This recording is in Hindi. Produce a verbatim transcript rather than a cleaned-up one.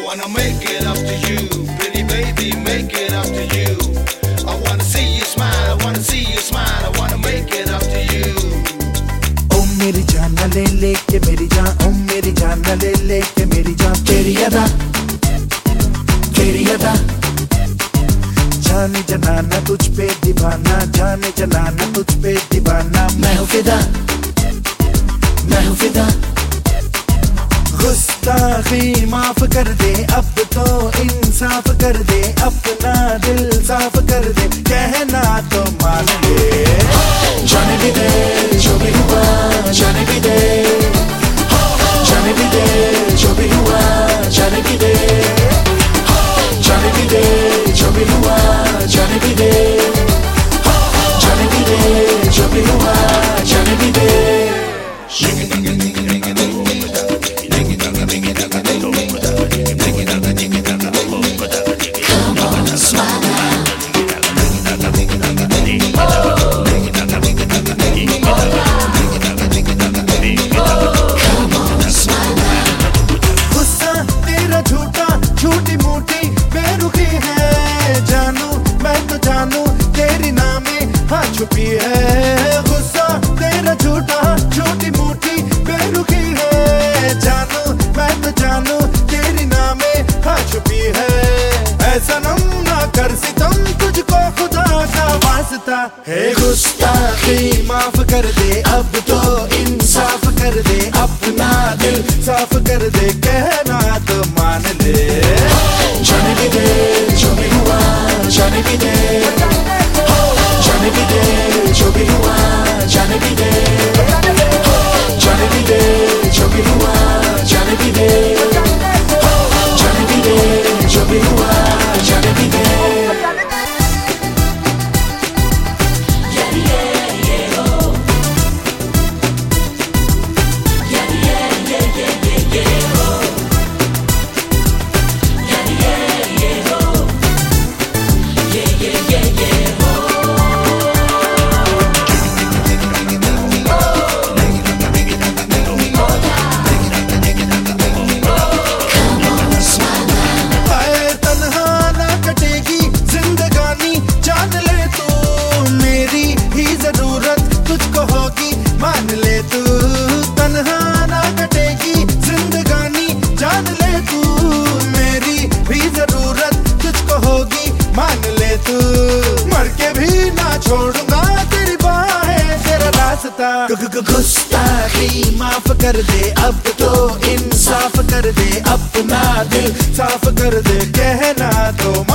wanna make it up to you, pretty baby, make it up to you. I wanna see you smile, I wanna see you smile, I wanna make it up to you. ओ मेरी जान ले ले के मेरी जान, ओ मेरी जान ले ले के मेरी जान, तेरी अदा तेरी अदा, जाने जनाना तुझ पे दीवाना, जाने जनाना तुझ पे दीवाना, मैं हूँ फिदा मैं हूँ फिदा। गुस्ताखी माफ कर दे, अब तो इंसाफ कर दे, अपना दिल साफ कर दे, कहना तो मान ले। जाने भी दे जो भी हुआ, जाने भी दे, जाने भी दे जो भी हुआ, जाने भी दे, जाने भी दे जो भी हुआ, जाने भी दे, जाने भी दे जो भी हुआ, जाने भी दे। झूठी मूठी बेरुखी है जानू, मैं तो जानू तेरी नामे हाँ छुपी है। गुस्सा तेरा झूठा झूठी मूठी बेरुखी है जानू, मैं तो जानू तेरी नामे हाँ छुपी है। ऐसा नम ना कर सितम, तुझको खुदा का वास्ता है। गुस्ताखी माफ कर दे, अब तो इंसाफ कर दे, अपना दिल साफ कर दे, कहना तो मान ले। जाने भी दे जो भी हुआ, जाने भी दे, जाने भी दे जो भी हुआ, जाने भी दे, जाने भी दे जो भी हुआ, जाने भी दे, जाने भी दे जो भी हुआ, जाने भी दे। मान ले तू तन्हा ना कटेगी जिंदगानी, जान ले तू मेरी भी जरूरत तुझको होगी, मान ले तू मर के भी ना छोड़ूंगा तेरी बाहें तेरा रास्ता। गुस्ताखी माफ कर दे, अब तो इंसाफ कर दे, अपना दिल साफ कर दे, कहना तो